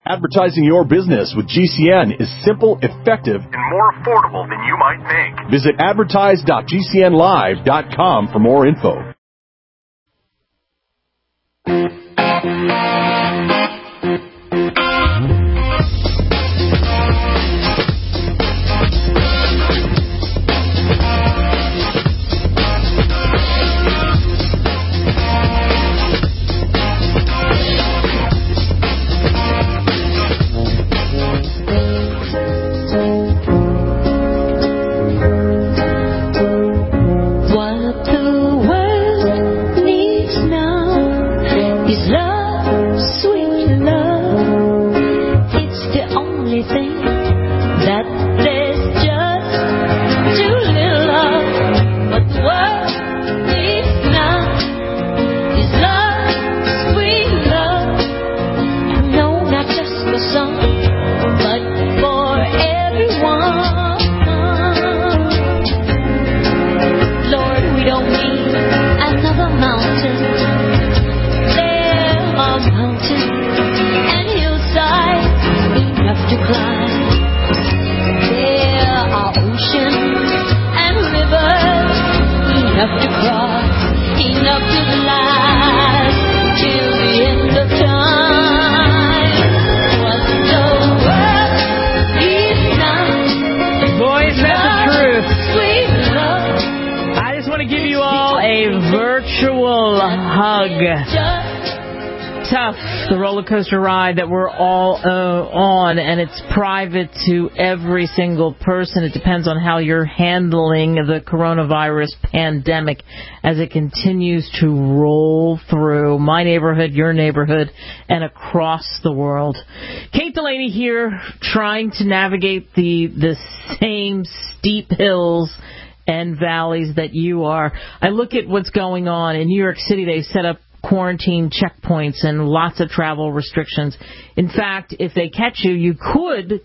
Advertising your business with GCN is simple, effective, and more affordable than you might think. Visit advertise.gcnlive.com for more info. Coaster ride that we're all on, and it's private to every single person. It depends on how you're handling the coronavirus pandemic as it continues to roll through my neighborhood, your neighborhood, and across the world. Kate Delaney here, trying to navigate the same steep hills and valleys that you are. I look at what's going on in New York City. They set up quarantine checkpoints and lots of travel restrictions. In fact, if they catch you, you could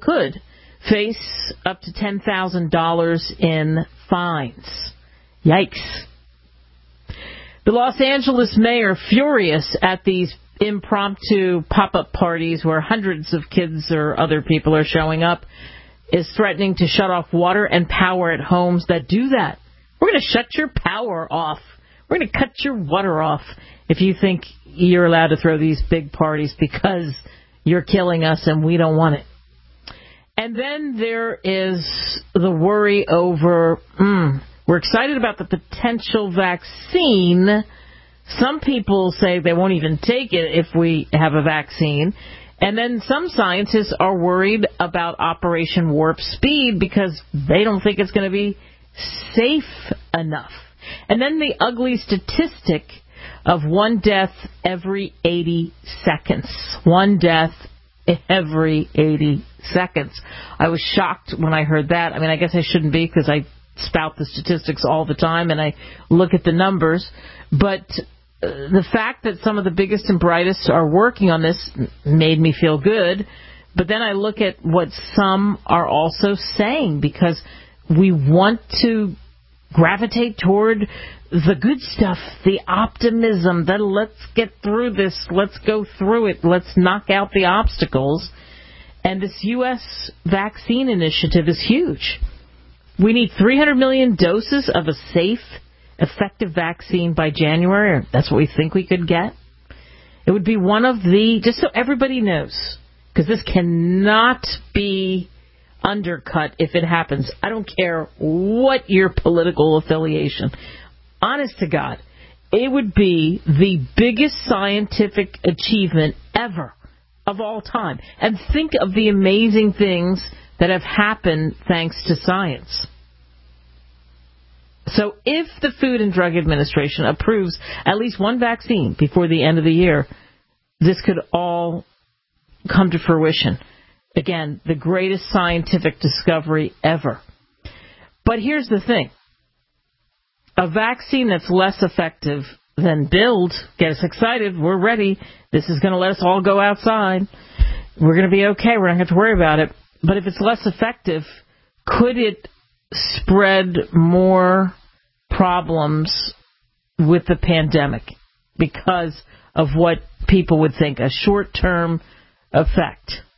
face up to $10,000 in fines. Yikes. The Los Angeles mayor, furious at these impromptu pop-up parties where hundreds of kids or other people are showing up, is threatening to shut off water and power at homes that do that. We're going to shut your power off. We're going to cut your water off if you think you're allowed to throw these big parties because you're killing us and we don't want it. And then there is the worry over, we're excited about the potential vaccine. Some people say they won't even take it if we have a vaccine. And then some scientists are worried about Operation Warp Speed because they don't think it's going to be safe enough. And then the ugly statistic of one death every 80 seconds. One death every 80 seconds. I was shocked when I heard that. I mean, I guess I shouldn't be because I spout the statistics all the time and I look at the numbers. But the fact that some of the biggest and brightest are working on this made me feel good. But then I look at what some are also saying because we want to gravitate toward the good stuff, the optimism, that let's get through this, let's go through it, let's knock out the obstacles. And this U.S. vaccine initiative is huge. We need 300 million doses of a safe, effective vaccine by January. That's what we think we could get. It would be one of the, just so everybody knows, because this cannot be undercut if it happens. I don't care what your political affiliation. Honest to God, it would be the biggest scientific achievement ever of all time. And think of the amazing things that have happened thanks to science. So if the Food and Drug Administration approves at least one vaccine before the end of the year, this could all come to fruition. Again, the greatest scientific discovery ever. But here's the thing. A vaccine that's less effective than build, get us excited, we're ready, this is going to let us all go outside, we're going to be okay, we're not going to have to worry about it. But if it's less effective, could it spread more problems with the pandemic because of what people would think, a short-term effect?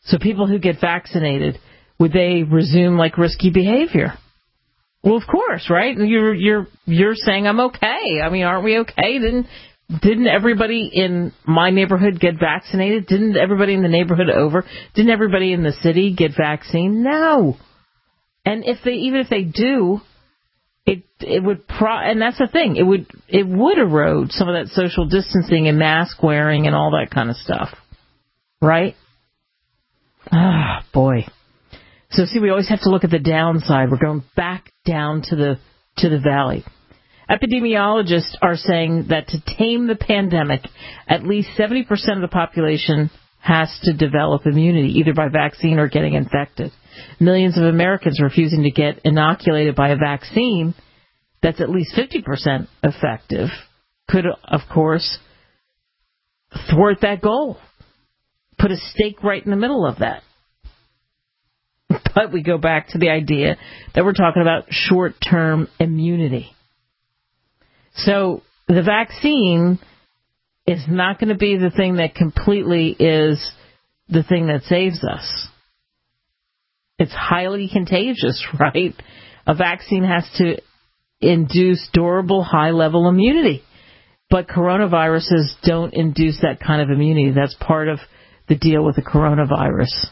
So people who get vaccinated, would they resume like risky behavior? Well, of course, right? You're saying I'm okay. I mean, aren't we okay? Didn't everybody in my neighborhood get vaccinated? Didn't everybody in the neighborhood didn't everybody in the city get vaccine? No. And even if they do, it would and that's the thing. It would erode some of that social distancing and mask wearing and all that kind of stuff. Right? Ah, boy. So see, we always have to look at the downside. We're going back down to the valley. Epidemiologists are saying that to tame the pandemic, at least 70% of the population has to develop immunity, either by vaccine or getting infected. Millions of Americans refusing to get inoculated by a vaccine that's at least 50% effective could, of course, thwart that goal. Put a stake right in the middle of that. But we go back to the idea that we're talking about short-term immunity. So the vaccine is not going to be the thing that completely is the thing that saves us. It's highly contagious, right? A vaccine has to induce durable, high-level immunity. But coronaviruses don't induce that kind of immunity. That's part of the deal with the coronavirus.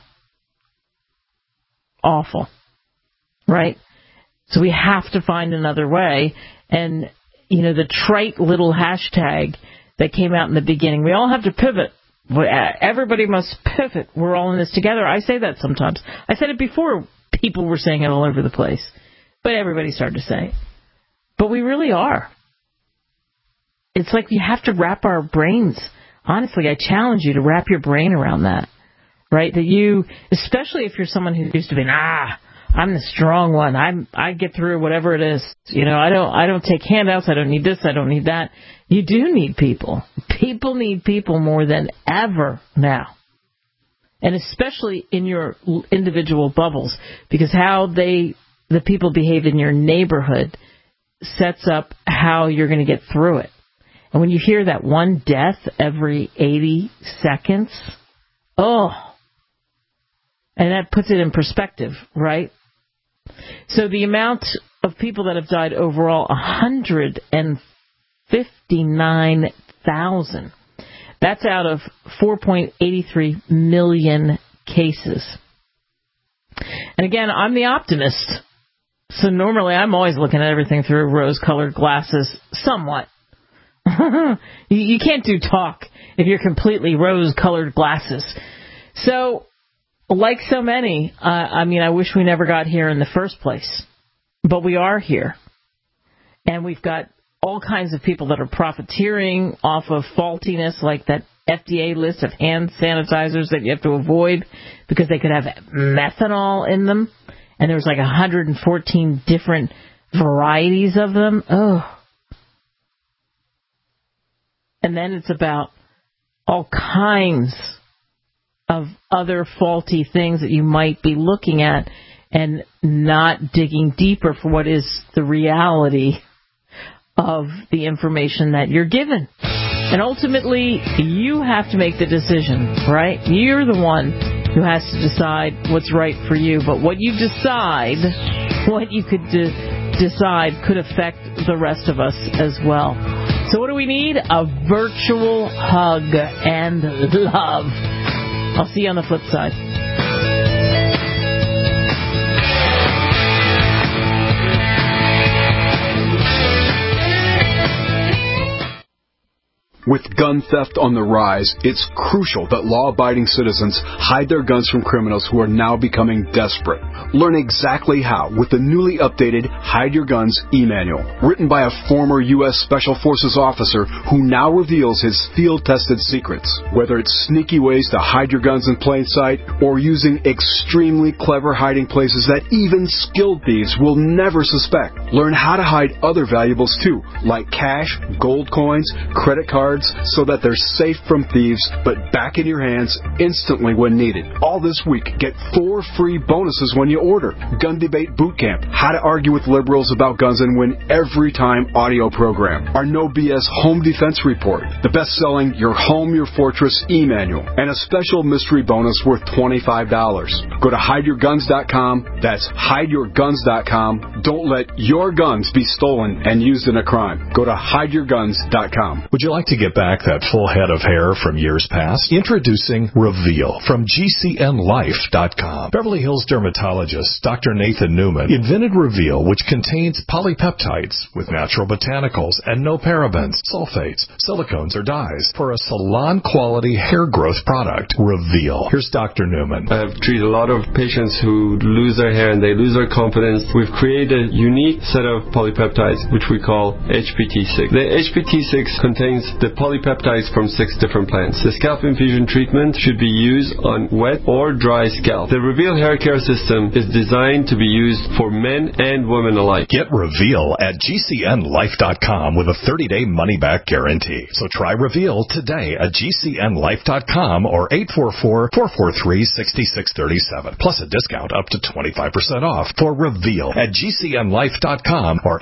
Awful, right? So we have to find another way. And, the trite little hashtag that came out in the beginning, we all have to pivot. Everybody must pivot. We're all in this together. I say that sometimes. I said it before people were saying it all over the place. But everybody started to say it. But we really are. It's like we have to wrap our brains. Honestly, I challenge you to wrap your brain around that. Right? That you, especially if you're someone who used to be, I'm the strong one. I get through whatever it is. I don't take handouts. I don't need this. I don't need that. You do need people. People need people more than ever now. And especially in your individual bubbles, because how the people behave in your neighborhood sets up how you're going to get through it. And when you hear that one death every 80 seconds, and that puts it in perspective, right? So the amount of people that have died overall, 159,000. That's out of 4.83 million cases. And again, I'm the optimist. So normally I'm always looking at everything through rose-colored glasses, somewhat. You can't do talk if you're completely rose-colored glasses. So, like so many, I wish we never got here in the first place. But we are here. And we've got all kinds of people that are profiteering off of faultiness, like that FDA list of hand sanitizers that you have to avoid because they could have methanol in them. And there's like 114 different varieties of them. And then it's about all kinds of other faulty things that you might be looking at and not digging deeper for what is the reality of the information that you're given. And ultimately, you have to make the decision, right? You're the one who has to decide what's right for you. But what you decide, what you could decide could affect the rest of us as well. So what do we need? A virtual hug and love. I'll see you on the flip side. With gun theft on the rise, it's crucial that law-abiding citizens hide their guns from criminals who are now becoming desperate. Learn exactly how with the newly updated Hide Your Guns e-manual, written by a former U.S. Special Forces officer who now reveals his field-tested secrets. Whether it's sneaky ways to hide your guns in plain sight or using extremely clever hiding places that even skilled thieves will never suspect. Learn how to hide other valuables too, like cash, gold coins, credit cards, cards so that they're safe from thieves, but back in your hands instantly when needed. All this week, get 4 free bonuses when you order. Gun Debate Boot Camp, How to Argue with Liberals About Guns and Win Every Time audio program. Our No BS Home Defense Report, the best-selling Your Home, Your Fortress e-manual, and a special mystery bonus worth $25. Go to hideyourguns.com. That's hideyourguns.com. Don't let your guns be stolen and used in a crime. Go to hideyourguns.com. Would you like to get back that full head of hair from years past? Introducing Reveal from GCNlife.com. Beverly Hills dermatologist Dr. Nathan Newman invented Reveal, which contains polypeptides with natural botanicals and no parabens, sulfates, silicones, or dyes for a salon-quality hair growth product. Reveal. Here's Dr. Newman. I've treated a lot of patients who lose their hair and they lose their confidence. We've created a unique set of polypeptides, which we call HPT6. The HPT6 contains the polypeptides from 6 different plants. The scalp infusion treatment should be used on wet or dry scalp. The Reveal hair care system is designed to be used for men and women alike. Get Reveal at GCNlife.com with a 30-day money-back guarantee. So try Reveal today at GCNlife.com or 844-443-6637. Plus a discount up to 25% off for Reveal at GCNlife.com or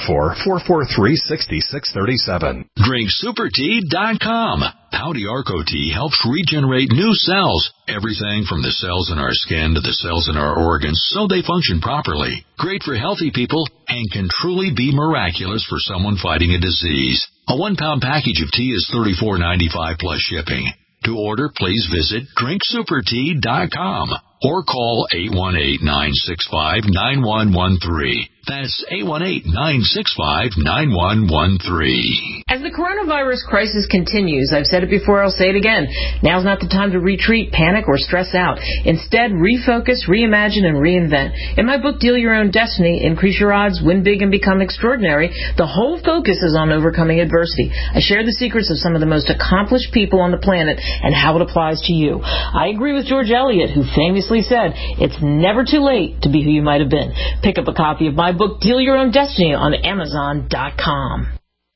844-443-6637. DrinkSuperTea.com. Howdy Arco Tea helps regenerate new cells. Everything from the cells in our skin to the cells in our organs so they function properly. Great for healthy people and can truly be miraculous for someone fighting a disease. A 1-pound package of tea is $34.95 plus shipping. To order, please visit DrinkSuperTea.com or call 818-965-9113. That's 818-965-9113. As the coronavirus crisis continues, I've said it before, I'll say it again, now's not the time to retreat, panic, or stress out. Instead, refocus, reimagine, and reinvent. In my book, Deal Your Own Destiny, Increase Your Odds, Win Big, and Become Extraordinary, the whole focus is on overcoming adversity. I share the secrets of some of the most accomplished people on the planet and how it applies to you. I agree with George Eliot, who famously said, it's never too late to be who you might have been. Pick up a copy of my book, Deal Your Own Destiny, on Amazon.com.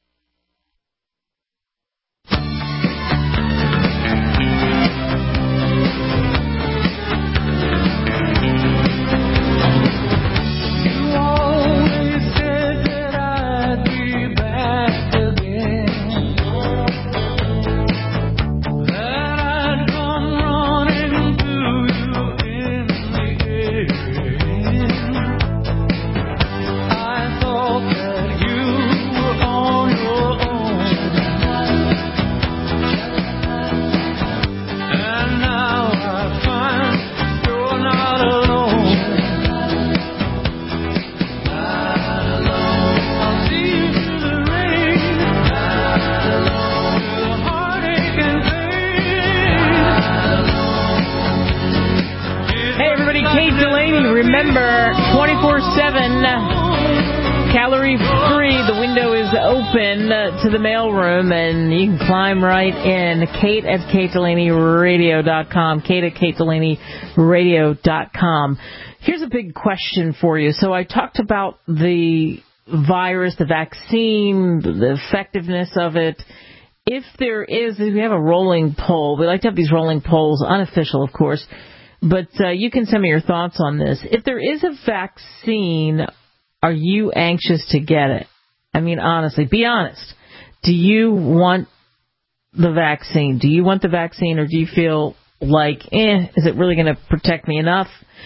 Remember, 24/7, calorie-free. The window is open to the mailroom, and you can climb right in. Kate at KateDelaneyRadio.com. Kate at KateDelaneyRadio.com. Here's a big question for you. So I talked about the virus, the vaccine, the effectiveness of it. If there is, we have a rolling poll. We like to have these rolling polls, unofficial, of course. But you can send me your thoughts on this. If there is a vaccine, are you anxious to get it? I mean, honestly, be honest. Do you want the vaccine? Do you want the vaccine, or do you feel like, is it really going to protect me enough?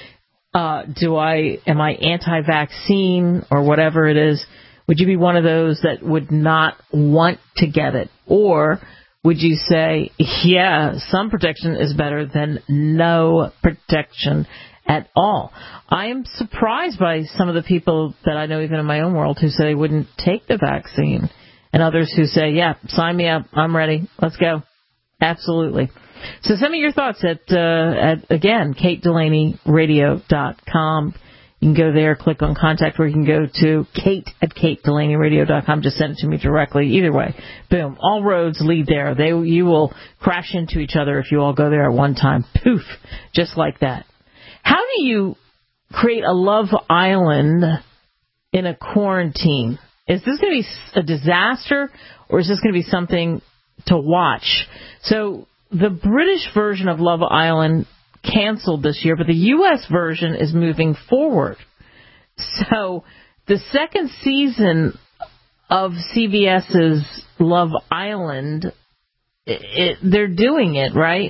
Am I anti-vaccine or whatever it is? Would you be one of those that would not want to get it? Or would you say, yeah, some protection is better than no protection at all? I am surprised by some of the people that I know, even in my own world, who say they wouldn't take the vaccine, and others who say, yeah, sign me up, I'm ready, let's go. Absolutely. So send me your thoughts at again, KateDelaneyRadio.com. You can go there, click on contact, or you can go to Kate at KateDelaneyRadio.com. Just send it to me directly. Either way, boom, all roads lead there. You will crash into each other if you all go there at one time. Poof, just like that. How do you create a love island in a quarantine? Is this going to be a disaster, or is this going to be something to watch. So the British version of Love Island canceled this year, but the U.S. version is moving forward. So the second season of CBS's Love Island, they're doing it, right?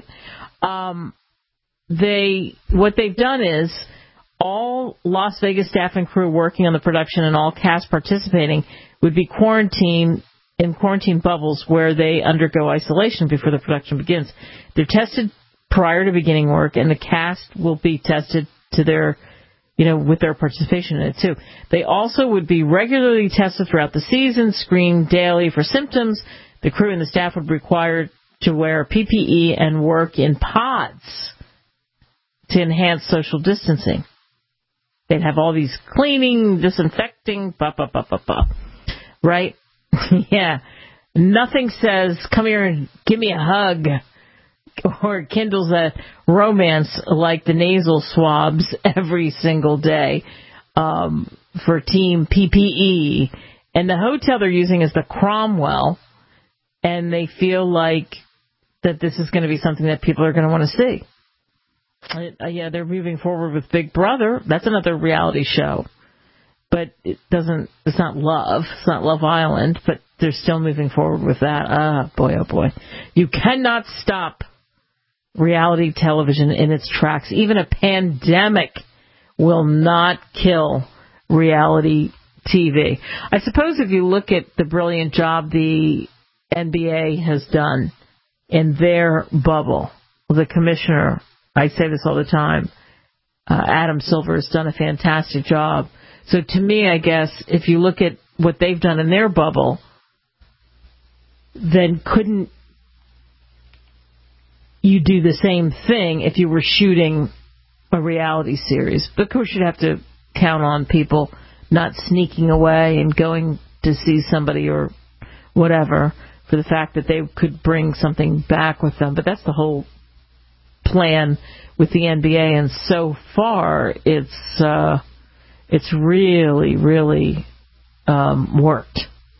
What they've done is all Las Vegas staff and crew working on the production and all cast participating would be quarantined in quarantine bubbles where they undergo isolation before the production begins. They're tested prior to beginning work, and the cast will be tested to their, with their participation in it too. They also would be regularly tested throughout the season, screened daily for symptoms. The crew and the staff would be required to wear PPE and work in pods to enhance social distancing. They'd have all these cleaning, disinfecting, right? Yeah. Nothing says, come here and give me a hug, or kindles a romance like the nasal swabs every single day for Team PPE. And the hotel they're using is the Cromwell, and they feel like that this is going to be something that people are going to want to see. Yeah, they're moving forward with Big Brother. That's another reality show. But it's not Love. It's not Love Island, but they're still moving forward with that. Boy, oh boy. You cannot stop reality television in its tracks. Even a pandemic will not kill reality TV. I suppose if you look at the brilliant job the NBA has done in their bubble, the commissioner, I say this all the time, Adam Silver has done a fantastic job. So to me, I guess, if you look at what they've done in their bubble, then couldn't you do the same thing if you were shooting a reality series? But of course, you'd have to count on people not sneaking away and going to see somebody or whatever for the fact that they could bring something back with them. But that's the whole plan with the NBA, and so far it's really, really worked.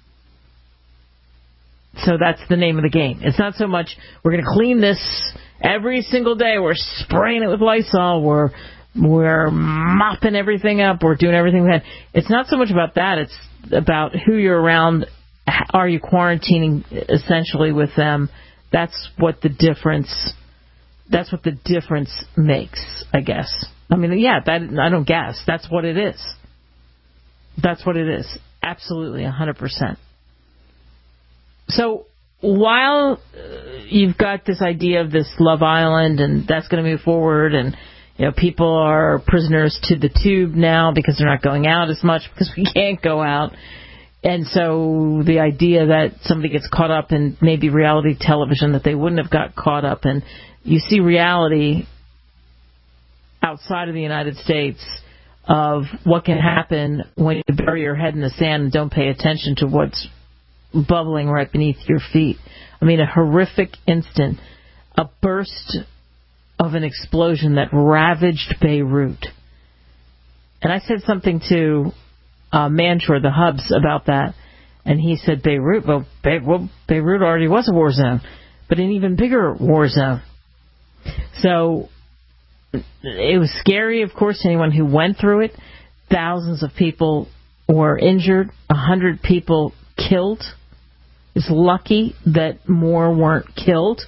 So that's the name of the game. It's not so much we're going to clean this every single day, we're spraying it with Lysol, we're mopping everything up, we're doing everything we can. It's not so much about that. It's about who you're around. Are you quarantining essentially with them? That's what the difference makes, I guess. I mean, yeah, I don't guess. That's what it is. That's what it is. Absolutely, 100%. So while you've got this idea of this Love Island, and that's going to move forward, and people are prisoners to the tube now because they're not going out as much because we can't go out. And so the idea that somebody gets caught up in maybe reality television that they wouldn't have got caught up in. You see reality outside of the United States of what can happen when you bury your head in the sand and don't pay attention to what's bubbling right beneath your feet. I mean, a horrific instant, a burst of an explosion that ravaged Beirut. And I said something to Mansour, the Hubs, about that, and he said Beirut. Well, Beirut already was a war zone, but an even bigger war zone. So it was scary, of course, to anyone who went through it. Thousands of people were injured, 100 people killed. It's lucky that more weren't killed.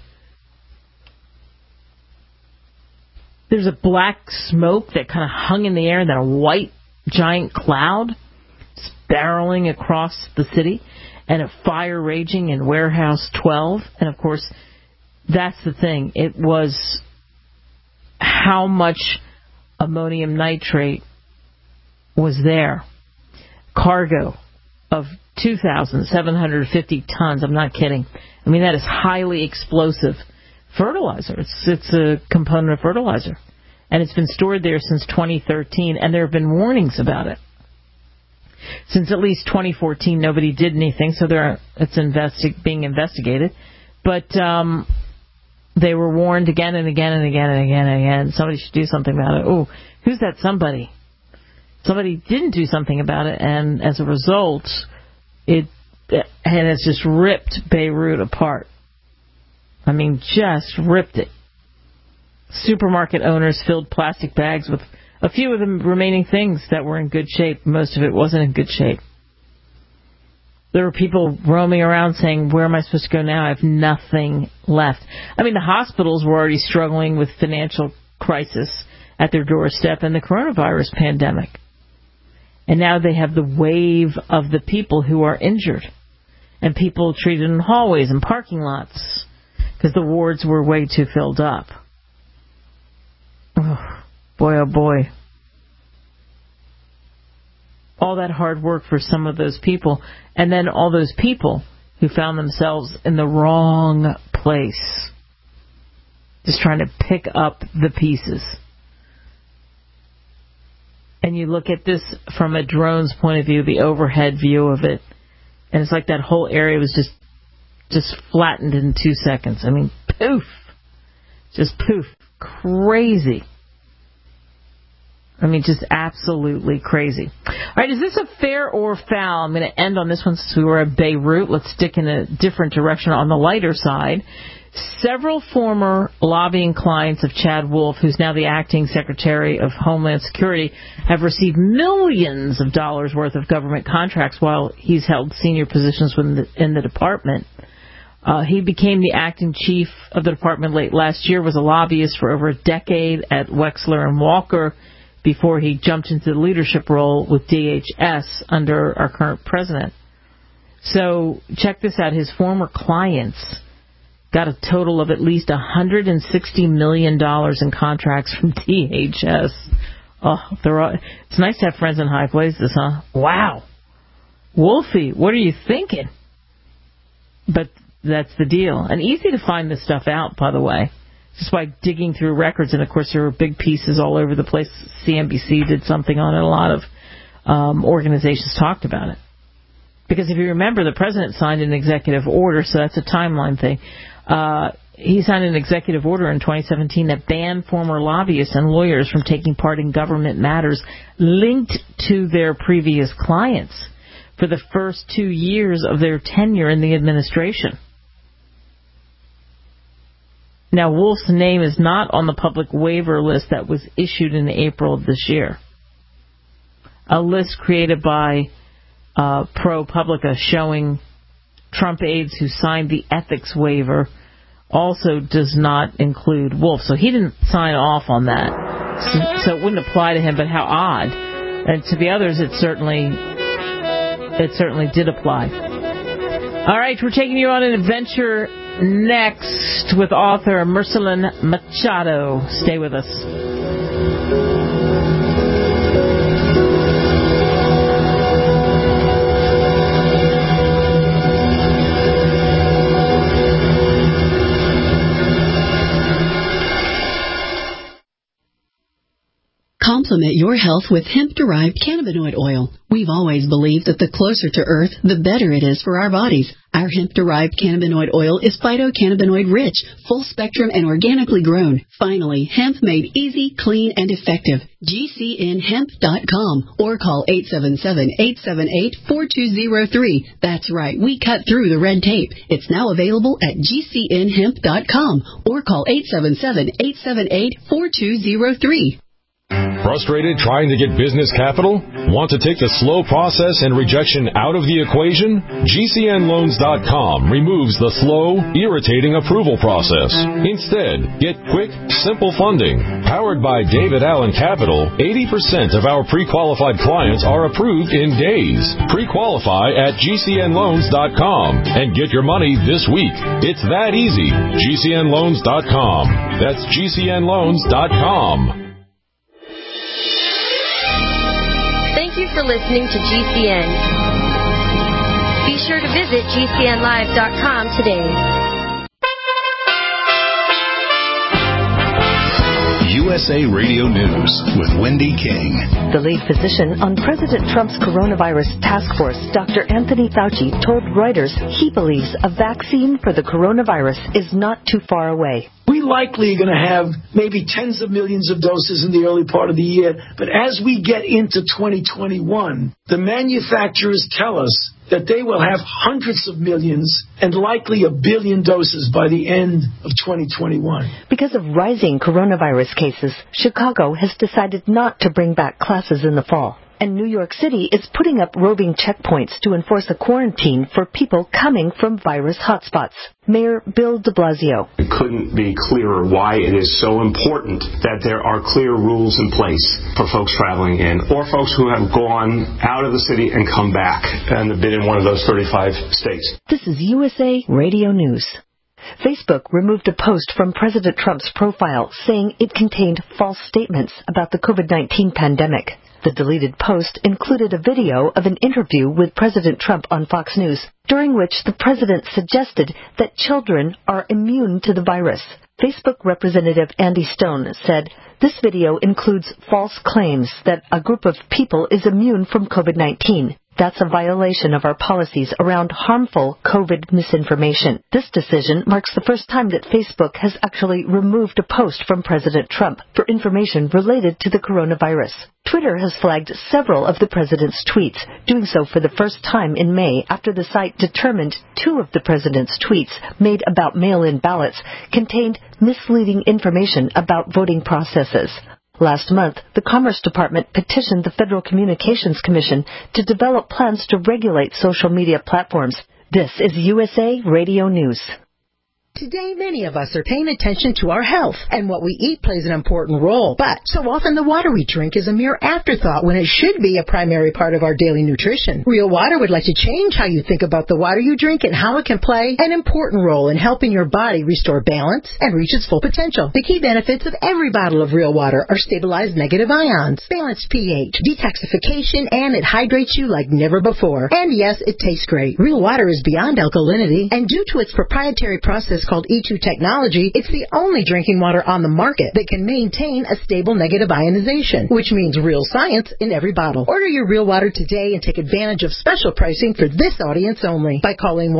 There's a black smoke that kind of hung in the air, and then a white giant cloud barreling across the city, and a fire raging in Warehouse 12. And, of course, that's the thing. It was how much ammonium nitrate was there. Cargo of 2,750 tons. I'm not kidding. I mean, that is highly explosive fertilizer. It's a component of fertilizer. And it's been stored there since 2013, and there have been warnings about it. Since at least 2014, nobody did anything, so it's being investigated. But they were warned again and again and again and again and again. Somebody should do something about it. Oh, who's that somebody? Somebody didn't do something about it, and as a result, it has just ripped Beirut apart. I mean, just ripped it. Supermarket owners filled plastic bags with a few of the remaining things that were in good shape. Most of it wasn't in good shape. There were people roaming around saying, where am I supposed to go now? I have nothing left. I mean, the hospitals were already struggling with financial crisis at their doorstep and the coronavirus pandemic. And now they have the wave of the people who are injured and people treated in hallways and parking lots because the wards were way too filled up. Oh, boy, oh boy. All that hard work for some of those people, and then all those people who found themselves in the wrong place, just trying to pick up the pieces. And you look at this from a drone's point of view, the overhead view of it, and it's like that whole area was just flattened in 2 seconds. I mean, poof. Just poof. Crazy. I mean, just absolutely crazy. All right, is this a fair or foul? I'm going to end on this one since we were at Beirut. Let's stick in a different direction on the lighter side. Several former lobbying clients of Chad Wolf, who's now the acting Secretary of Homeland Security, have received millions of dollars worth of government contracts while he's held senior positions in the department. He became the acting chief of the department late last year, was a lobbyist for over a decade at Wexler and Walker before he jumped into the leadership role with DHS under our current president. So check this out. His former clients got a total of at least $160 million in contracts from DHS. Oh, it's nice to have friends in high places, huh? Wow. Wolfie, what are you thinking? But that's the deal. And easy to find this stuff out, by the way, just by digging through records. And, of course, there were big pieces all over the place. CNBC did something on it. A lot of organizations talked about it. Because if you remember, the president signed an executive order, so that's a timeline thing. He signed an executive order in 2017 that banned former lobbyists and lawyers from taking part in government matters linked to their previous clients for the first 2 years of their tenure in the administration. Now, Wolf's name is not on the public waiver list that was issued in April of this year. A list created by ProPublica showing Trump aides who signed the ethics waiver also does not include Wolf. So he didn't sign off on that. So it wouldn't apply to him, but how odd. And to the others, it certainly did apply. All right, we're taking you on an adventure next with author Marcelin Machado. Stay with us. Complement your health with hemp-derived cannabinoid oil. We've always believed that the closer to Earth, the better it is for our bodies. Our hemp-derived cannabinoid oil is phytocannabinoid-rich, full-spectrum, and organically grown. Finally, hemp made easy, clean, and effective. GCNhemp.com or call 877-878-4203. That's right, we cut through the red tape. It's now available at GCNhemp.com or call 877-878-4203. Frustrated trying to get business capital? Want to take the slow process and rejection out of the equation? GCNloans.com removes the slow, irritating approval process. Instead, get quick, simple funding. Powered by David Allen Capital, 80% of our pre-qualified clients are approved in days. Pre-qualify at GCNloans.com and get your money this week. It's that easy. GCNloans.com. That's GCNloans.com. Thank you for listening to GCN. Be sure to visit GCNlive.com today. USA Radio News with Wendy King. The lead physician on President Trump's coronavirus task force, Dr. Anthony Fauci, told Reuters he believes a vaccine for the coronavirus is not too far away. We likely are going to have maybe tens of millions of doses in the early part of the year. But as we get into 2021, the manufacturers tell us that they will have hundreds of millions and likely 1 billion doses by the end of 2021. Because of rising coronavirus cases, Chicago has decided not to bring back classes in the fall. And New York City is putting up roving checkpoints to enforce a quarantine for people coming from virus hotspots. Mayor Bill de Blasio. It couldn't be clearer why it is so important that there are clear rules in place for folks traveling in or folks who have gone out of the city and come back and have been in one of those 35 states. This is USA Radio News. Facebook removed a post from President Trump's profile saying it contained false statements about the COVID-19 pandemic. The deleted post included a video of an interview with President Trump on Fox News, during which the president suggested that children are immune to the virus. Facebook Representative Andy Stone said, "This video includes false claims that a group of people is immune from COVID-19. That's a violation of our policies around harmful COVID misinformation." This decision marks the first time that Facebook has actually removed a post from President Trump for information related to the coronavirus. Twitter has flagged several of the president's tweets, doing so for the first time in May after the site determined 2 of the president's tweets made about mail-in ballots contained misleading information about voting processes. Last month, the Commerce Department petitioned the Federal Communications Commission to develop plans to regulate social media platforms. This is USA Radio News. Today, many of us are paying attention to our health, and what we eat plays an important role. But so often the water we drink is a mere afterthought when it should be a primary part of our daily nutrition. Real Water would like to change how you think about the water you drink and how it can play an important role in helping your body restore balance and reach its full potential. The key benefits of every bottle of Real Water are stabilized negative ions, balanced pH, detoxification, and it hydrates you like never before. And yes, it tastes great. Real Water is beyond alkalinity, and due to its proprietary process called E2 technology, it's the only drinking water on the market that can maintain a stable negative ionization, which means real science in every bottle. Order your Real Water today and take advantage of special pricing for this audience only by calling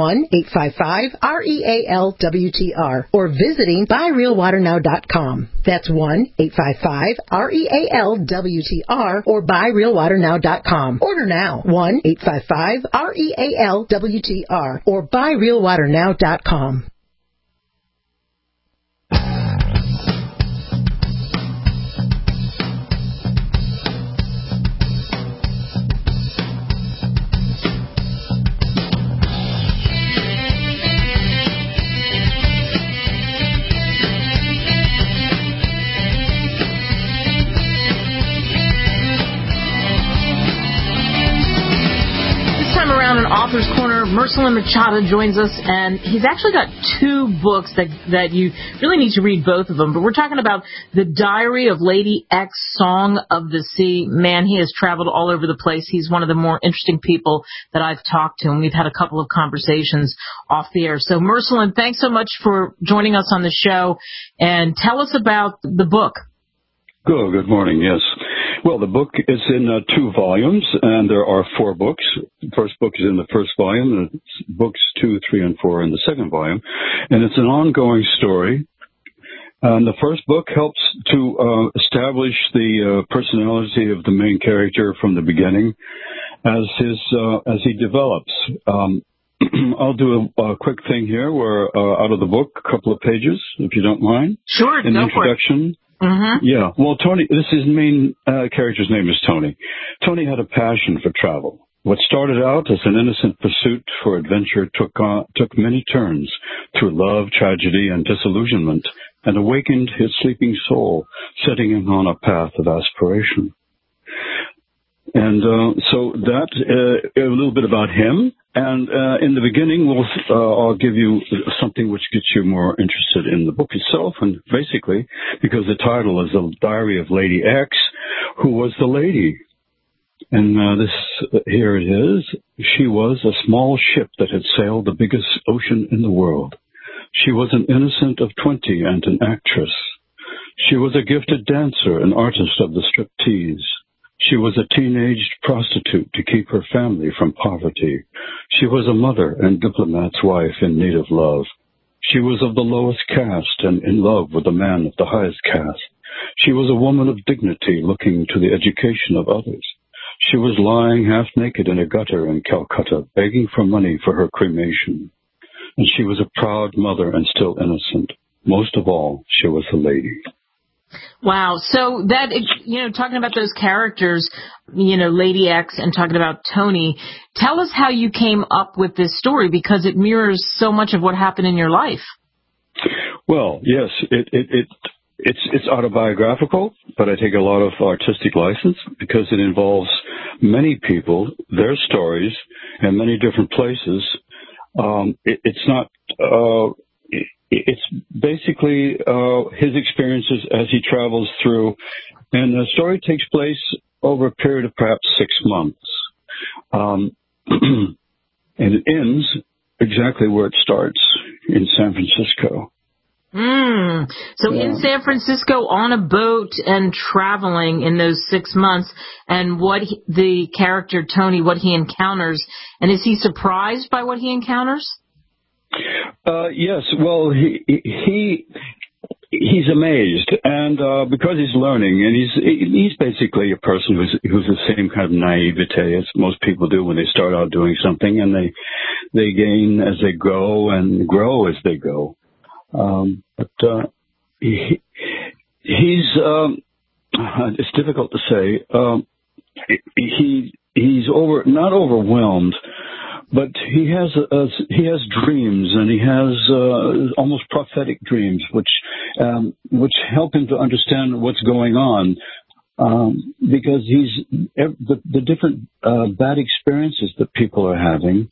1-855-REAL-WTR or visiting buyrealwaternow.com. That's 1-855-REAL-WTR or buyrealwaternow.com. Order now. 1-855-REAL-WTR or buyrealwaternow.com. Author's Corner, Mercelin Machado joins us, and he's actually got 2 books that you really need to read, both of them. But we're talking about The Diary of Lady X, Song of the Sea. Man, he has traveled all over the place. He's one of the more interesting people that I've talked to, and we've had a couple of conversations off the air. So, Mercelin, thanks so much for joining us on the show, and tell us about the book. Good morning, yes. Well, the book is in 2 volumes, and there are 4 books. The first book is in the first volume, and books 2, 3, and 4 in the second volume. And it's an ongoing story. And the first book helps to establish the personality of the main character from the beginning as he develops. I'll do a quick thing here where out of the book, a couple of pages, if you don't mind. Sure, in the introduction. Mm-hmm. Yeah. Well, Tony, his main character's name is Tony. Tony had a passion for travel. What started out as an innocent pursuit for adventure took many turns through love, tragedy, and disillusionment, and awakened his sleeping soul, setting him on a path of aspiration. And so that a little bit about him. And in the beginning, I'll give you something which gets you more interested in the book itself. And basically, because the title is The Diary of Lady X, who was the lady? And here it is. She was a small ship that had sailed the biggest ocean in the world. She was an innocent of 20 and an actress. She was a gifted dancer, an artist of the striptease. She was a teenaged prostitute to keep her family from poverty. She was a mother and diplomat's wife in need of love. She was of the lowest caste and in love with a man of the highest caste. She was a woman of dignity looking to the education of others. She was lying half naked in a gutter in Calcutta, begging for money for her cremation. And she was a proud mother and still innocent. Most of all, she was a lady. Wow. So that, talking about those characters, Lady X and talking about Tony, tell us how you came up with this story, because it mirrors so much of what happened in your life. Well, yes, it's autobiographical, but I take a lot of artistic license because it involves many people, their stories, and many different places. It's basically his experiences as he travels through, and the story takes place over a period of perhaps 6 months. And it ends exactly where it starts, in San Francisco. So in San Francisco on a boat and traveling in those 6 months, and the character Tony, what he encounters, and is he surprised by what he encounters? Yes. Well, he's amazed, and because he's learning, and he's basically a person who's the same kind of naivete as most people do when they start out doing something, and they gain as they go and grow as they go. But he's it's difficult to say. He's not overwhelmed, but he has dreams, and he has almost prophetic dreams, which help him to understand what's going on, because the different bad experiences that people are having.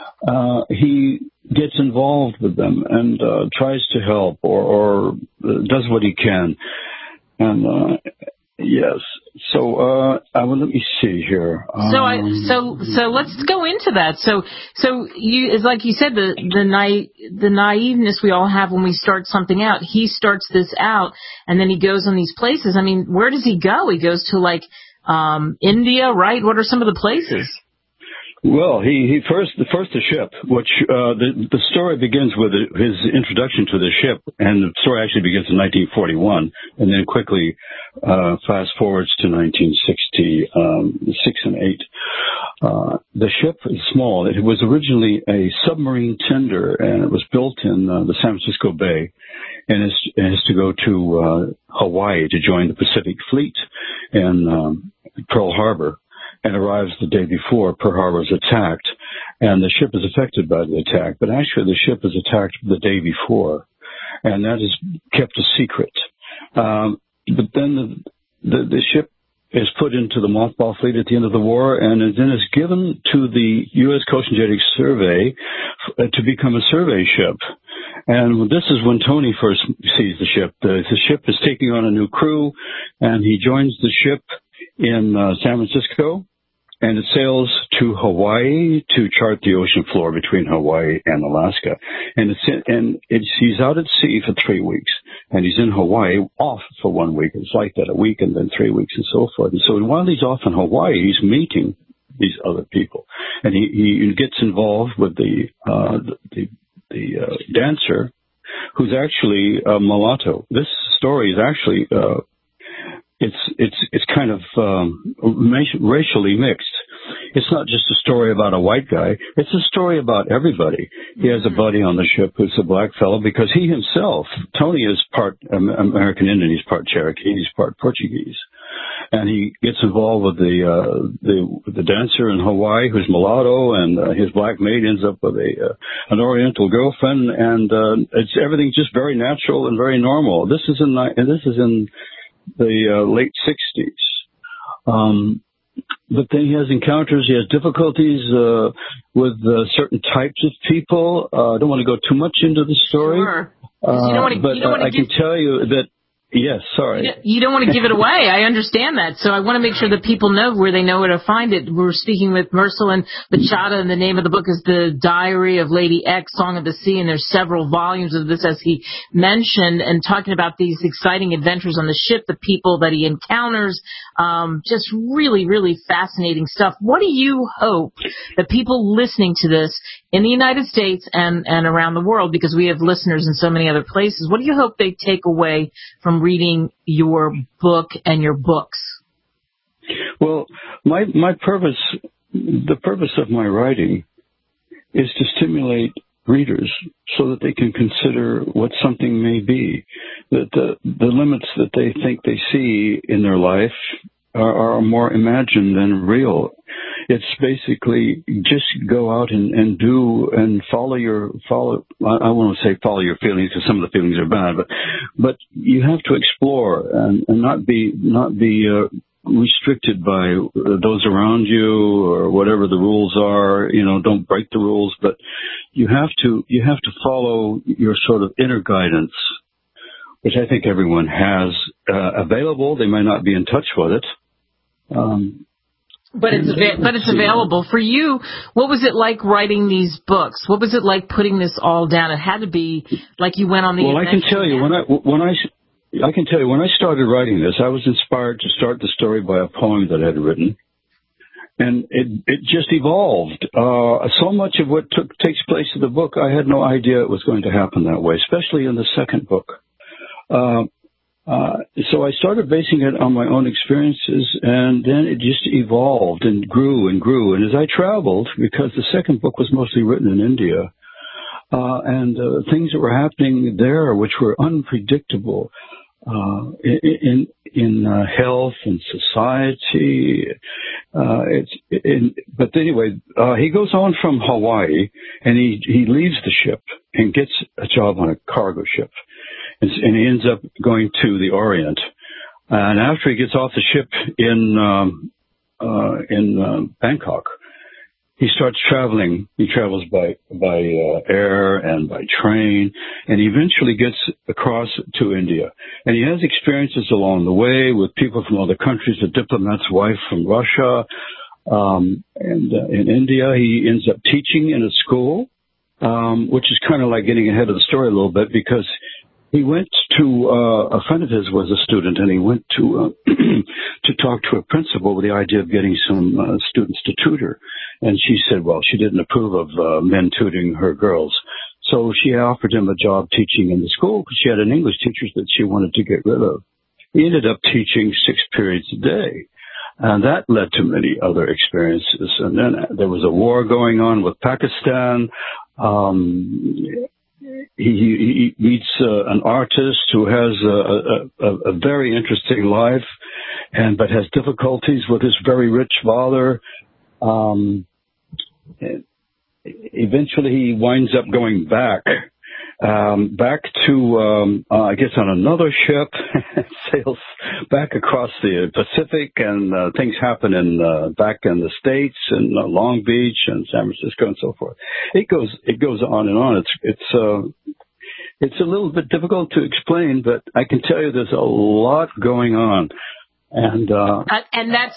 He gets involved with them and tries to help or does what he can. And yes. So let me see here. So let's go into that. So it's like you said, the naiveness we all have when we start something out. He starts this out, and then he goes on these places. I mean, where does he go? He goes to India, right? What are some of the places? Well, he first the ship, which the story begins with his introduction to the ship, and the story actually begins in 1941, and then quickly fast forwards to 1966 and 8. The ship is small. It was originally a submarine tender, and it was built in the San Francisco Bay, and is to go to Hawaii to join the Pacific Fleet in Pearl Harbor. And arrives the day before Pearl Harbor is attacked, and the ship is affected by the attack. But actually, the ship is attacked the day before, and that is kept a secret. But then the ship is put into the mothball fleet at the end of the war, and then is given to the U.S. Coast and Geodetic Survey to become a survey ship. And this is when Tony first sees the ship. The ship is taking on a new crew, and he joins the ship in San Francisco. And it sails to Hawaii to chart the ocean floor between Hawaii and Alaska. And he's out at sea for 3 weeks, and he's in Hawaii off for 1 week. It's like that, a week and then 3 weeks and so forth. And so while he's off in Hawaii, he's meeting these other people, and he gets involved with the dancer, who's actually a mulatto. This story is actually it's kind of racially mixed. It's not just a story about a white guy. It's a story about everybody. He has a buddy on the ship who's a black fellow, because he himself, Tony, is part American Indian. He's part Cherokee. He's part Portuguese. And he gets involved with the dancer in Hawaii, who's mulatto, and his black mate ends up with an Oriental girlfriend, and it's everything just very natural and very normal. This is in the late 60s. But then he has encounters, he has difficulties with certain types of people. I don't want to go too much into the story. Sure. I can tell you that. Yes, sorry. You don't want to give it away. I understand that. So I want to make sure that people know where they know where to find it. We're speaking with Mercelin Bachata, and the name of the book is The Diary of Lady X, Song of the Sea, and there's several volumes of this, as he mentioned, and talking about these exciting adventures on the ship, the people that he encounters, just really, really fascinating stuff. What do you hope that people listening to this in the United States and around the world, because we have listeners in so many other places, what do you hope they take away from reading your book and your books? Well, my purpose, the purpose of my writing is to stimulate readers so that they can consider what something may be, that the limits that they think they see in their life are more imagined than real. It's basically just go out and do and follow. I won't say follow your feelings, because some of the feelings are bad, but you have to explore and not be restricted by those around you or whatever the rules are. Don't break the rules, but you have to follow your sort of inner guidance, which I think everyone has available. They might not be in touch with it. But it's available for you. What was it like writing these books? What was it like putting this all down? It had to be like you went on the. Well, I can tell you when I started writing this, I was inspired to start the story by a poem that I had written, and it just evolved. So much of what takes place in the book, I had no idea it was going to happen that way, especially in the second book. So I started basing it on my own experiences, and then it just evolved and grew and grew. And as I traveled, because the second book was mostly written in India, and things that were happening there, which were unpredictable in health and society. But anyway, he goes on from Hawaii, and he leaves the ship and gets a job on a cargo ship. And he ends up going to the Orient. And after he gets off the ship in Bangkok, he starts traveling. He travels by air and by train, and he eventually gets across to India. And he has experiences along the way with people from other countries, a diplomat's wife from Russia. And in India, he ends up teaching in a school, which is kind of like getting ahead of the story a little bit, because he went to, a friend of his was a student, and he went to to talk to a principal with the idea of getting some students to tutor. And she said, well, she didn't approve of men tutoring her girls. So she offered him a job teaching in the school, because she had an English teacher that she wanted to get rid of. He ended up teaching 6 periods a day. And that led to many other experiences. And then there was a war going on with Pakistan. He meets an artist who has a very interesting life, but has difficulties with his very rich father. Eventually, he winds up going back to, I guess, on another ship, sails back across the Pacific, and things happen back in the States, in Long Beach and San Francisco and so forth. It goes on and on. It's a little bit difficult to explain, but I can tell you there's a lot going on, and that's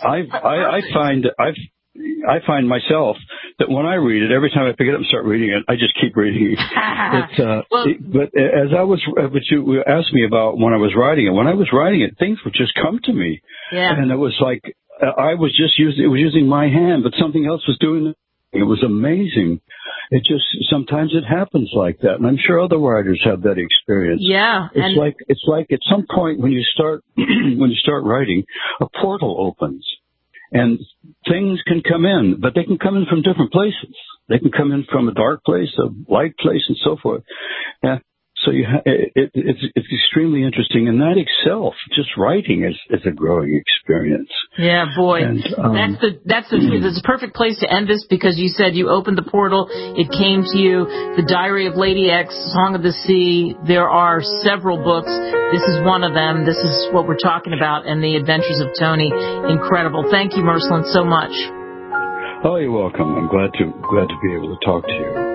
I find myself that when I read it, every time I pick it up and start reading it, I just keep reading it. But as but you asked me about when I was writing it, things would just come to me. Yeah. And it was like, I was just using my hand, but something else was doing it. It was amazing. Sometimes it happens like that. And I'm sure other writers have that experience. Yeah. It's like at some point when you start writing, a portal opens. And things can come in, but they can come in from different places. They can come in from a dark place, a light place, and so forth. Yeah. So it's extremely interesting, and that itself, just writing, is a growing experience. Yeah, boy, and, that's the perfect place to end this, because you said you opened the portal, it came to you. The Diary of Lady X, Song of the Sea. There are several books. This is one of them. This is what we're talking about, and The Adventures of Tony. Incredible. Thank you, Mercelin, so much. Oh, you're welcome. I'm glad to be able to talk to you.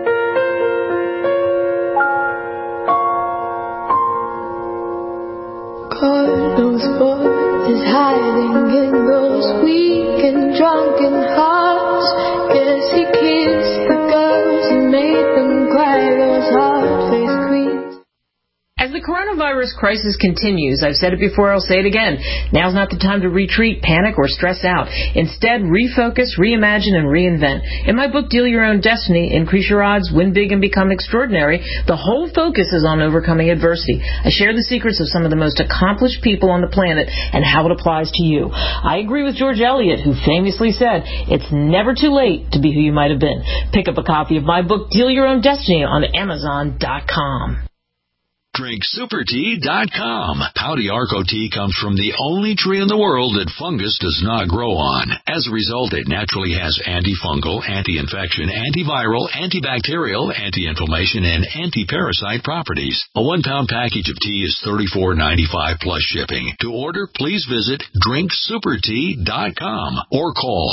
God knows what is hiding in those weak and drunken hearts. Yes, he kissed the girls and made them cry, those hard-faced queens. As the coronavirus crisis continues, I've said it before, I'll say it again, now's not the time to retreat, panic, or stress out. Instead, refocus, reimagine, and reinvent. In my book, Deal Your Own Destiny, Increase Your Odds, Win Big, and Become Extraordinary, the whole focus is on overcoming adversity. I share the secrets of some of the most accomplished people on the planet and how it applies to you. I agree with George Eliot, who famously said, it's never too late to be who you might have been. Pick up a copy of my book, Deal Your Own Destiny, on Amazon.com. DrinkSuperTea.com. Pouty Arco tea comes from the only tree in the world that fungus does not grow on. As a result, it naturally has antifungal, anti-infection, antiviral, antibacterial, anti-inflammation, and anti-parasite properties. A 1-pound package of tea is $34.95 plus shipping. To order, please visit DrinkSuperTea.com or call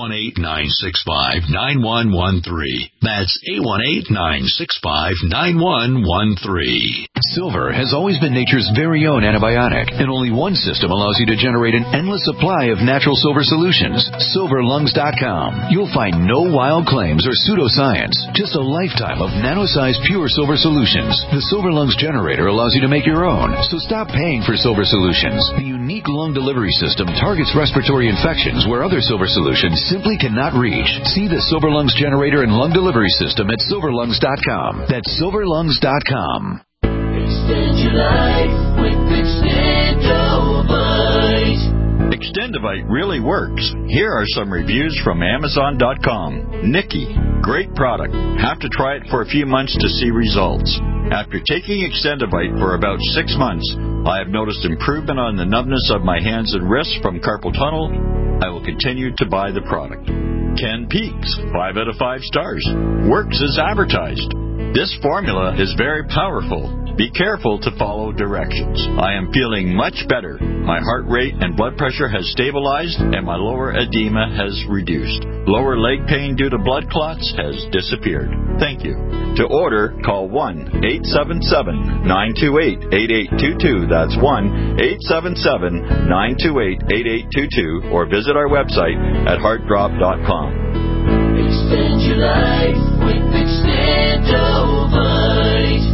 818-965-9113. That's 818-965-9113. Silver has always been nature's very own antibiotic, and only one system allows you to generate an endless supply of natural silver solutions. SilverLungs.com. You'll find no wild claims or pseudoscience, just a lifetime of nano-sized pure silver solutions. The Silver Lungs generator allows you to make your own, so stop paying for silver solutions. The unique lung delivery system targets respiratory infections where other silver solutions simply cannot reach. See the Silver Lungs generator and lung delivery system at SilverLungs.com. That's SilverLungs.com. Extend your life with Extendovite. Extendovite really works. Here are some reviews from Amazon.com. Nikki, great product. Have to try it for a few months to see results. After taking Extendovite for about 6 months, I have noticed improvement on the numbness of my hands and wrists from carpal tunnel. I will continue to buy the product. Ken Peaks, 5 out of 5 stars. Works as advertised. This formula is very powerful. Be careful to follow directions. I am feeling much better. My heart rate and blood pressure has stabilized, and my lower edema has reduced. Lower leg pain due to blood clots has disappeared. Thank you. To order, call 1-877-928-8822. That's 1-877-928-8822. Or visit our website at heartdrop.com. Extend your life with Extendovite.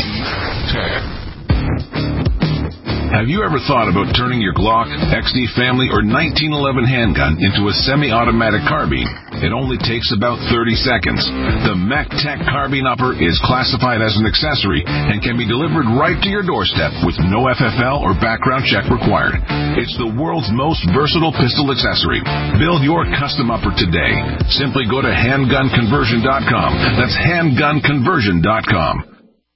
Have you ever thought about turning your Glock, XD Family, or 1911 handgun into a semi-automatic carbine? It only takes about 30 seconds. The MechTech Carbine Upper is classified as an accessory and can be delivered right to your doorstep with no FFL or background check required. It's the world's most versatile pistol accessory. Build your custom upper today. Simply go to handgunconversion.com. That's handgunconversion.com.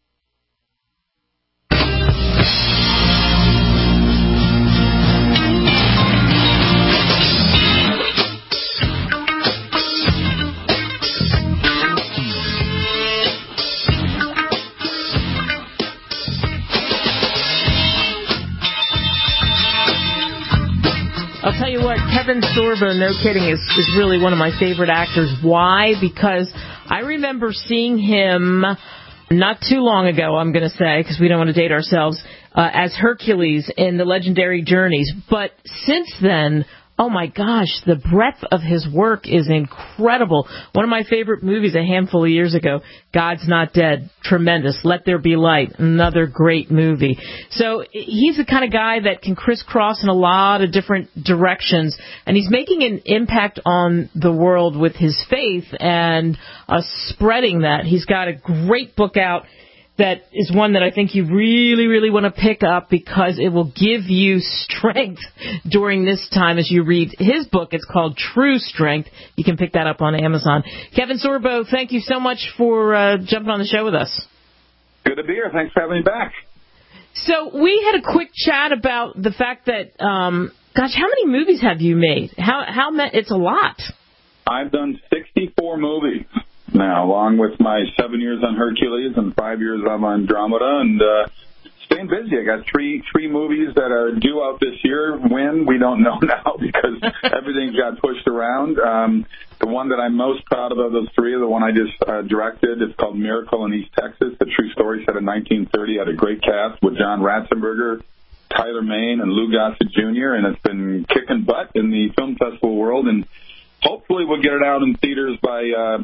I'll tell you what, Kevin Sorbo, no kidding, is really one of my favorite actors. Why? Because I remember seeing him not too long ago, I'm going to say, because we don't want to date ourselves, as Hercules in The Legendary Journeys. But since then, oh my gosh, the breadth of his work is incredible. One of my favorite movies a handful of years ago, God's Not Dead, tremendous. Let There Be Light, another great movie. So he's the kind of guy that can crisscross in a lot of different directions, and he's making an impact on the world with his faith and spreading that. He's got a great book out that is one that I think you really, really want to pick up because it will give you strength during this time as you read his book. It's called True Strength. You can pick that up on Amazon. Kevin Sorbo, thank you so much for jumping on the show with us. Good to be here. Thanks for having me back. So we had a quick chat about the fact that, gosh, how many movies have you made? How many? It's a lot. I've done 64 movies now, along with my 7 years on Hercules and 5 years on Andromeda, and staying busy. I got three movies that are due out this year. When? We don't know now because everything got pushed around. The one that I'm most proud of those three, the one I just directed, it's called Miracle in East Texas, the true story set in 1930. Had a great cast with John Ratzenberger, Tyler Mane, and Lou Gossett Jr., and it's been kicking butt in the film festival world, and hopefully we'll get it out in theaters by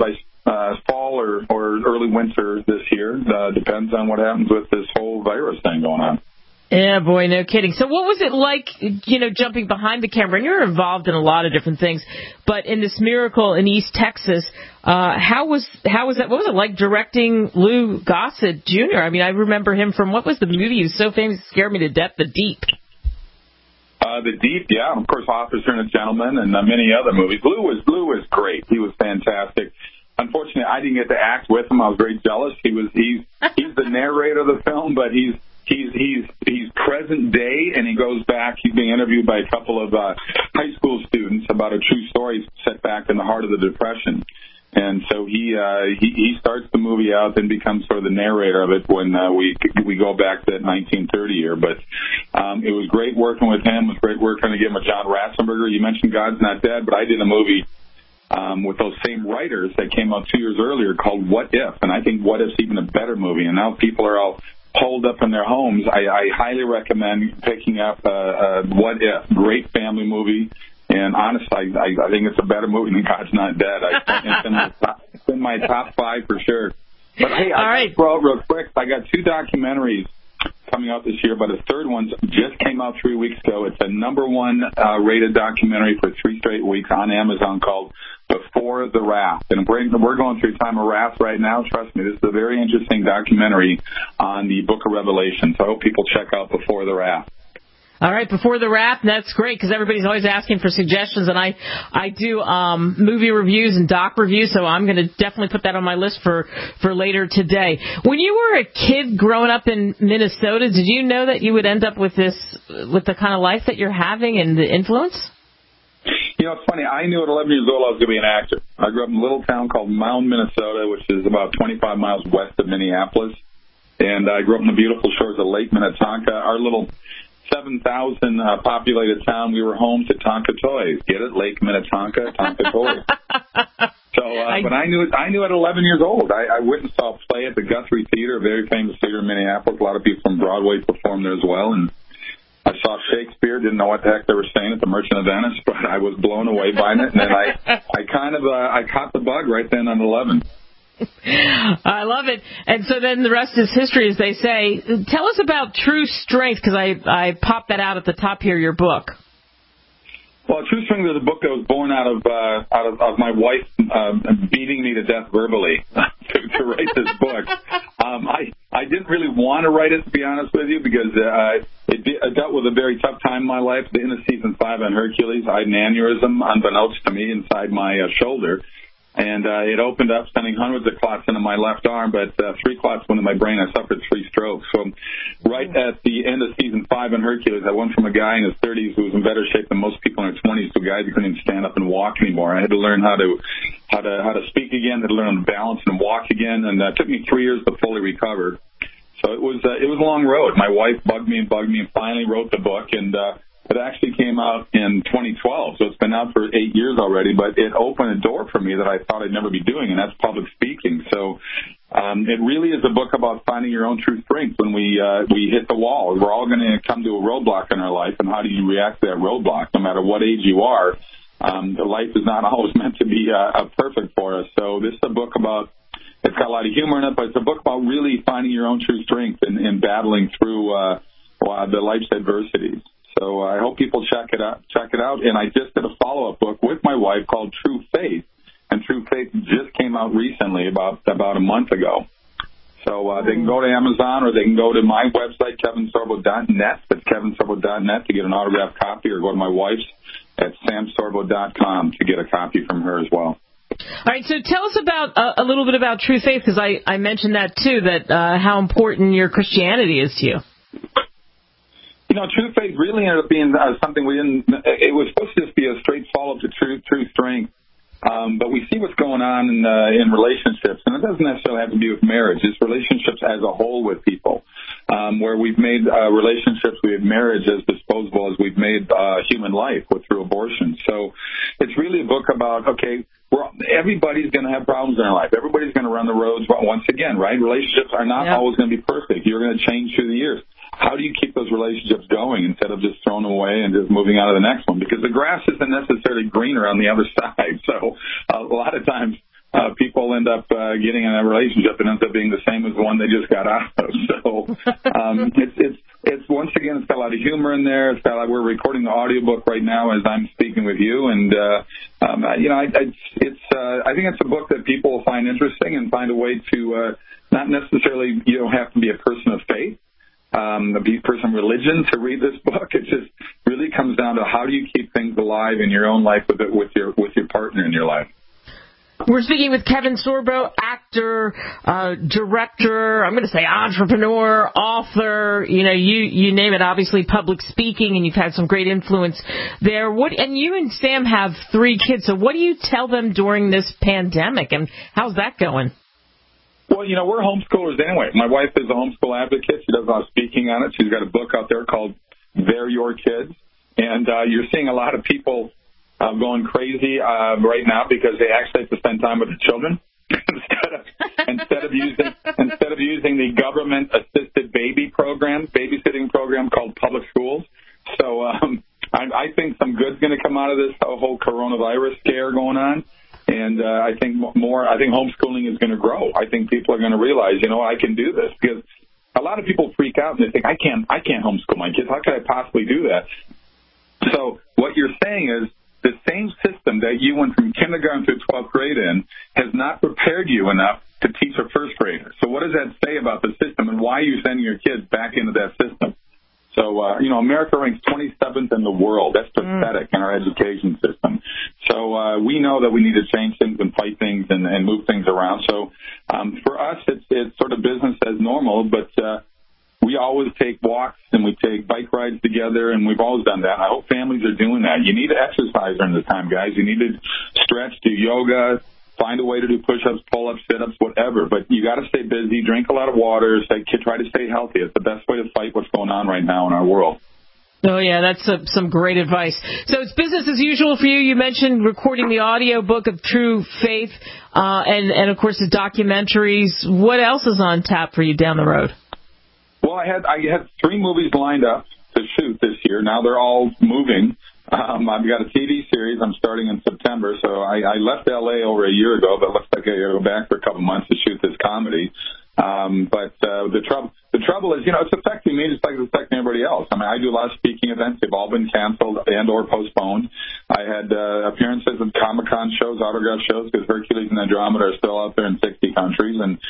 fall or early winter this year. Depends on what happens with this whole virus thing going on. Yeah, boy, no kidding. So what was it like, jumping behind the camera? And you're involved in a lot of different things, but in this Miracle in East Texas, how was that? What was it like directing Lou Gossett Jr.? I mean, I remember him from, what was the movie? He was so famous, it scared me to death, The Deep. The Deep, yeah, of course, Officer and a Gentleman, and many other movies. Lou was great. He was fantastic. Unfortunately, I didn't get to act with him. I was very jealous. He's the narrator of the film, but he's present day, and he goes back. He's being interviewed by a couple of high school students about a true story set back in the heart of the Depression. And so he starts the movie out, then becomes sort of the narrator of it when we go back to that 1930 year. But it was great working with him. It was great working again with John Ratzenberger. You mentioned God's Not Dead, but I did a movie with those same writers that came out 2 years earlier called What If, and I think What If's even a better movie. And now people are all holed up in their homes. I highly recommend picking up What If. Great family movie. And honestly, I think it's a better movie than God's Not Dead. It's in my top 5 for sure. But hey, real quick, I got 2 documentaries coming out this year, but a third one just came out 3 weeks ago. It's a #1 rated documentary for 3 straight weeks on Amazon called Before the Wrath. And we're going through a time of wrath right now. Trust me, this is a very interesting documentary on the Book of Revelation. So I hope people check out Before the Wrath. All right, Before the Wrath, that's great because everybody's always asking for suggestions, and I do movie reviews and doc reviews, so I'm going to definitely put that on my list for later today. When you were a kid growing up in Minnesota, did you know that you would end up with the kind of life that you're having and the influence? You know, it's funny. I knew at 11 years old I was going to be an actor. I grew up in a little town called Mound, Minnesota, which is about 25 miles west of Minneapolis, and I grew up in the beautiful shores of Lake Minnetonka. Our little 7,000 populated town, we were home to Tonka Toys. Get it? Lake Minnetonka, Tonka Toys. So, but I knew at 11 years old. I went and saw a play at the Guthrie Theater, a very famous theater in Minneapolis. A lot of people from Broadway performed there as well. And I saw Shakespeare, didn't know what the heck they were saying at the Merchant of Venice, but I was blown away by it. And then I caught the bug right then at 11. I love it. And so then the rest is history, as they say. Tell us about True Strength, because I popped that out at the top here, your book. Well, True Strength is a book that was born out of my wife beating me to death verbally to write this book. I didn't really want to write it, to be honest with you, because it dealt with a very tough time in my life. The end of season 5 on Hercules, I had an aneurysm, unbeknownst to me, inside my shoulder. And it opened up, sending hundreds of clots into my left arm, but 3 clots went into my brain. I suffered 3 strokes. So right at the end of season 5 in Hercules, I went from a guy in his 30s who was in better shape than most people in their 20s to a guy who couldn't even stand up and walk anymore. I had to learn how to speak again, had to learn how to balance and walk again, and it took me 3 years to fully recover. So it was a long road. My wife bugged me and finally wrote the book, and it actually came out in 2012, so it's been out for 8 years already, but it opened a door for me that I thought I'd never be doing, and that's public speaking. So it really is a book about finding your own true strength when we hit the wall. We're all going to come to a roadblock in our life, and how do you react to that roadblock? No matter what age you are, the life is not always meant to be perfect for us. So this is a book about, it's got a lot of humor in it, but it's a book about really finding your own true strength and battling through the life's adversities. So I hope people check it out. And I just did a follow-up book with my wife called True Faith, and True Faith just came out recently, about a month ago. So they can go to Amazon, or they can go to my website, kevinsorbo.net. That's kevinsorbo.net to get an autographed copy, or go to my wife's at samsorbo.com to get a copy from her as well. All right, so tell us about a little bit about True Faith, because I mentioned that too, that how important your Christianity is to you. You know, True Faith really ended up being something we didn't. It was supposed to just be a straight follow-up to True Strength, but we see what's going on in relationships, and it doesn't necessarily have to do with marriage. It's relationships as a whole with people, where we've made relationships, we have marriage as disposable as we've made human life through abortion. So it's really a book about, okay, everybody's going to have problems in their life. Everybody's going to run the roads once again, right? Relationships are not always going to be perfect. You're going to change through the years. How do you keep those relationships going instead of just throwing them away and just moving on to the next one? Because the grass isn't necessarily greener on the other side. So a lot of times people people end up getting in a relationship and ends up being the same as the one they just got out of. So it's once again, it's got a lot of humor in there. We're recording the audiobook right now as I'm speaking with you, and I think it's a book that people will find interesting and find a way to not necessarily, you don't have to be a person of faith, be a person of religion to read this book. It just really comes down to how do you keep things alive in your own life with your partner in your life. We're speaking with Kevin Sorbo, actor, director, I'm going to say entrepreneur, author, you name it, obviously public speaking, and you've had some great influence there. And you and Sam have 3 kids, so what do you tell them during this pandemic, and how's that going? Well, we're homeschoolers anyway. My wife is a homeschool advocate. She does a lot of speaking on it. She's got a book out there called They're Your Kids, and you're seeing a lot of people going crazy right now because they actually have to spend time with the children instead of using the government-assisted babysitting program called public schools. So I think some good's going to come out of this whole coronavirus scare going on, and I think homeschooling is going to grow. I think people are going to realize, I can do this, because a lot of people freak out and they think I can't homeschool my kids. How could I possibly do that? So what you're saying is, the same system that you went from kindergarten to 12th grade in has not prepared you enough to teach a first grader. So what does that say about the system, and why are you sending your kids back into that system? So, America ranks 27th in the world. That's pathetic in our education system. So we know that we need to change things and fight things and move things around. So for us, it's sort of business as normal, but we always take walks and we take bike rides together, and we've always done that. I hope families are doing that. You need to exercise during this time, guys. You need to stretch, do yoga, find a way to do push-ups, pull-ups, sit-ups, whatever. But you got to stay busy, drink a lot of water, try to stay healthy. It's the best way to fight what's going on right now in our world. Oh, yeah, that's some great advice. So it's business as usual for you. You mentioned recording the audio book of True Faith and, of course, the documentaries. What else is on tap for you down the road? Well, I had 3 movies lined up to shoot this year. Now they're all moving. I've got a TV series I'm starting in September. So I left L.A. over a year ago, but it looks like I got to go back for a couple months to shoot this comedy. But the trouble is, it's affecting me just like it's affecting everybody else. I mean, I do a lot of speaking events. They've all been canceled and or postponed. I had appearances at Comic-Con shows, autograph shows, because Hercules and Andromeda are still out there in 60 countries. And,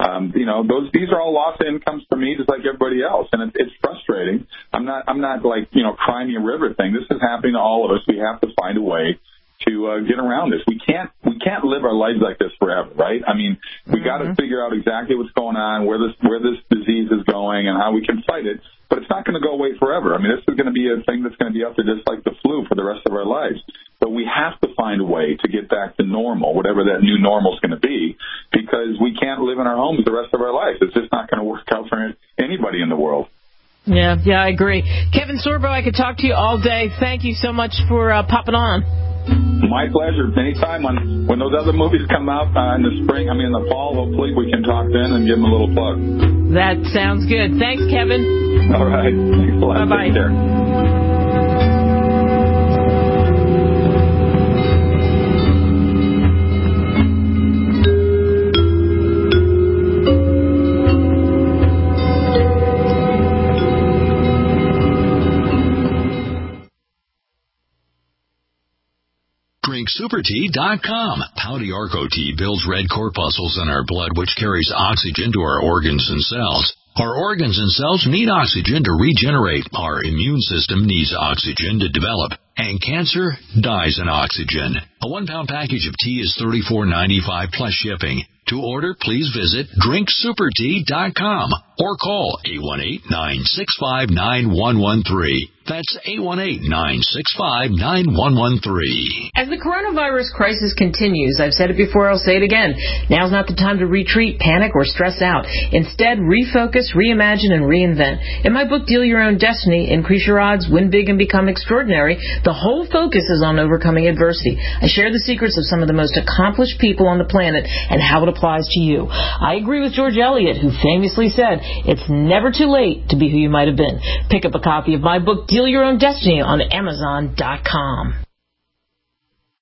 these are all lost incomes for me just like everybody else. And it's frustrating. I'm not like, cry me a river thing. This is happening to all of us. We have to find a way to get around this. We can't live our lives like this forever, right? I mean, we got to figure out exactly what's going on, where this disease is going, and how we can fight it. But it's not going to go away forever. I mean, this is going to be a thing that's going to be up there just like the flu for the rest of our lives. But we have to find a way to get back to normal, whatever that new normal is going to be, because we can't live in our homes the rest of our lives. It's just not going to work out for anybody in the world. Yeah, I agree. Kevin Sorbo, I could talk to you all day. Thank you so much for popping on. My pleasure. Anytime when those other movies come out in the fall, hopefully we can talk then and give them a little plug. That sounds good. Thanks, Kevin. All right. Thanks a lot. Bye-bye. Take care. DrinkSuperTea.com. Pouty Arco Tea builds red corpuscles in our blood, which carries oxygen to our organs and cells. Our organs and cells need oxygen to regenerate. Our immune system needs oxygen to develop. And cancer dies in oxygen. A 1-pound package of tea is $34.95 plus shipping. To order, please visit DrinkSuperTea.com or call 818-965-9113. That's 818-965-9113. As the coronavirus crisis continues, I've said it before, I'll say it again, now's not the time to retreat, panic, or stress out. Instead, refocus, reimagine, and reinvent. In my book, Deal Your Own Destiny, Increase Your Odds, Win Big, and Become Extraordinary, the whole focus is on overcoming adversity. I share the secrets of some of the most accomplished people on the planet and how it applies to you. I agree with George Eliot, who famously said, it's never too late to be who you might have been. Pick up a copy of my book, Deal Your Own Destiny, on Amazon.com.